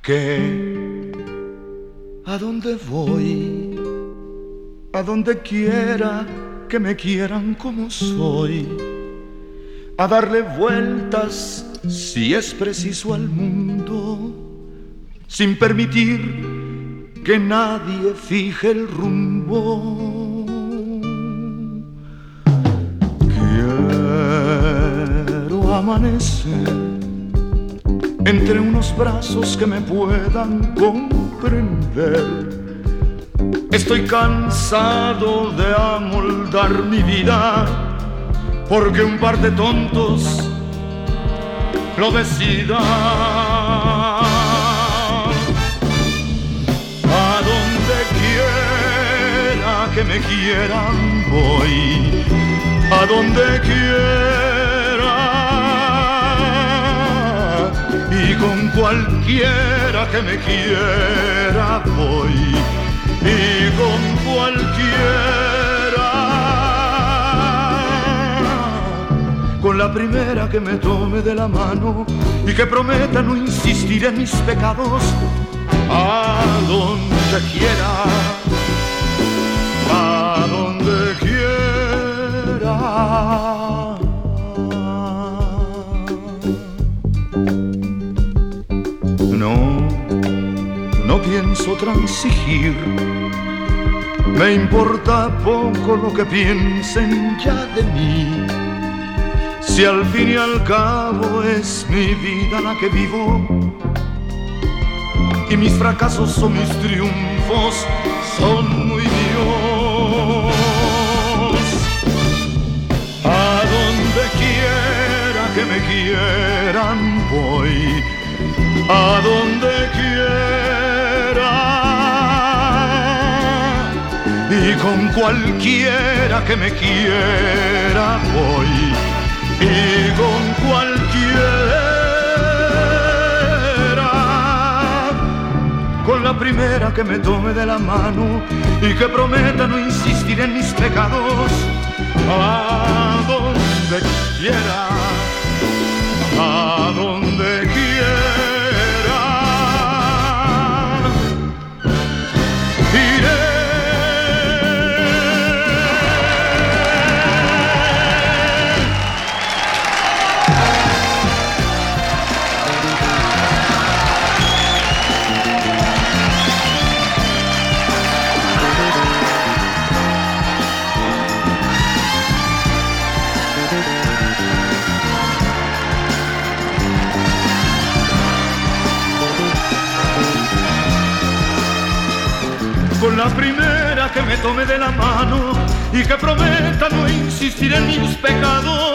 que a donde voy, a donde quiera que me quieran como soy, a darle vueltas si es preciso al mundo, sin permitir que nadie fije el rumbo. Quiero amanecer entre unos brazos que me puedan comprender. Estoy cansado de amoldar mi vida porque un par de tontos lo decidan. A donde quiera que me quieran voy, a donde quiera, y con cualquiera que me quiera voy, y con cualquiera, con la primera que me tome de la mano y que prometa no insistir en mis pecados, a donde quiera, a donde quiera. No pienso transigir, me importa poco lo que piensen ya de mí. Si al fin y al cabo es mi vida la que vivo, y mis fracasos o mis triunfos son muy míos. A donde quiera que me quieran voy, a donde quiera, y con cualquiera que me quiera voy, y con cualquiera, con la primera que me tome de la mano y que prometa no insistir en mis pecados, a donde quiera, a donde quiera. Con la primera que me tome de la mano y que prometa no insistir en mis pecados,